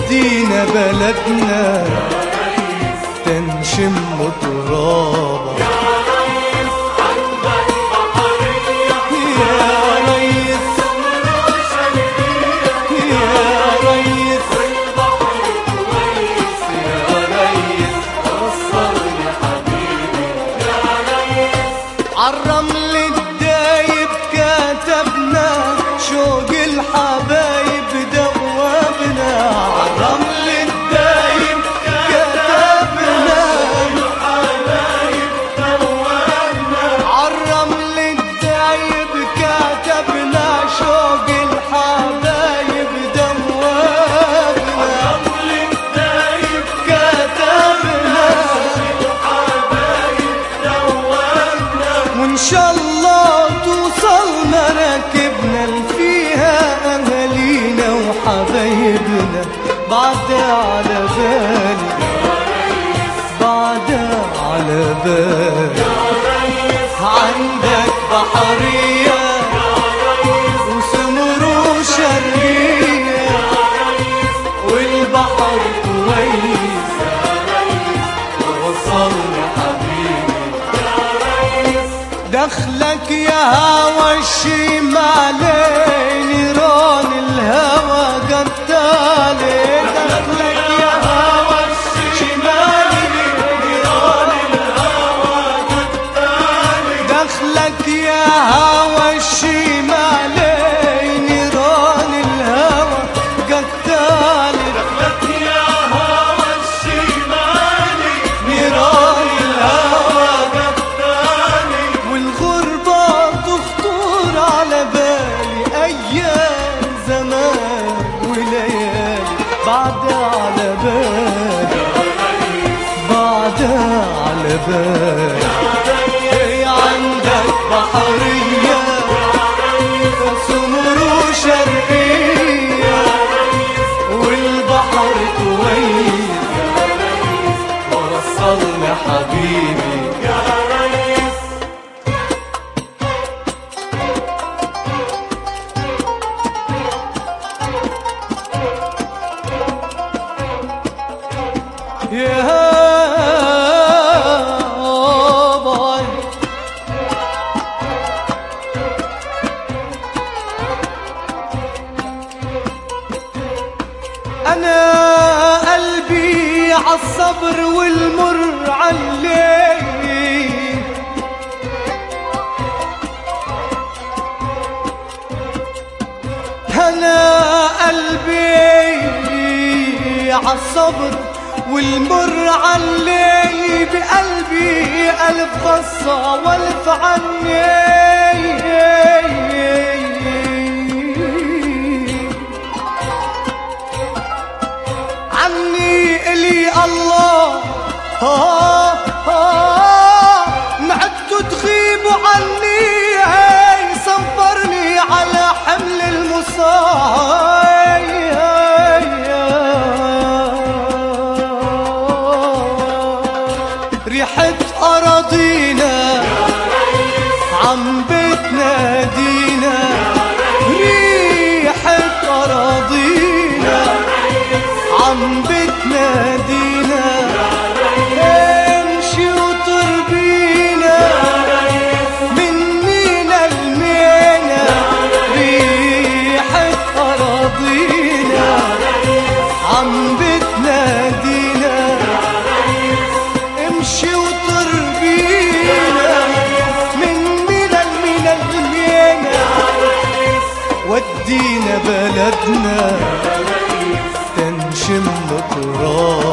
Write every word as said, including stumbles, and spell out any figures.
ودينا بلدنا تنشم ترابا. عالرمل الدايب كتبنا شوق الحبايب دوبنا. عالرمل الدايب كتبنا الحبايب دوبنا. عالرمل الدايب كتبنا شوق الحبايب دوبنا. عالرمل الدايب كتبنا الحبايب دوبنا. وإن شاء الله توصل مراكبنا فيها أهالينا وحبايبنا. بعدها على بالي بعدها على بالي عندك بحرية وسمر وشرقية والبحر كويس ووصلني حبيبي. دخلك يا هوى الشمالي نيران الهوى قتالي. دخلك يا هوى الشمالي نيران الهوى قتالي. دخلك يا هوى الشمالي نيران الهوى قتالي. دخلك يا هوى الشمالي نيران الهوى قتالي. والغربة تخطر على بالي أيام زمان وليالي. بعدها على بالي بعدها على بالي. عندك بحرية سمر وشرقية والبحر كويس ووصلني حبيبي. يا باي أنا قلبي عالصبر والمر عليه. أنا قلبي عالصبر والمر علي. بقلبي ألف قصة والف عني. عني إلي الله آه آه معدتوا تغيبوا عني. هاي صنفرني على حمل المصايب. ريحة أراضينا عم بتنادينا. ريحة أراضينا عم بتنادينا. امشي وطربينا من مينا لمينا. ريحة أراضينا عم بتنادينا. امشي وطربينا من مينا لمينا لمينا. ودينا بلدنا تنشم تراب.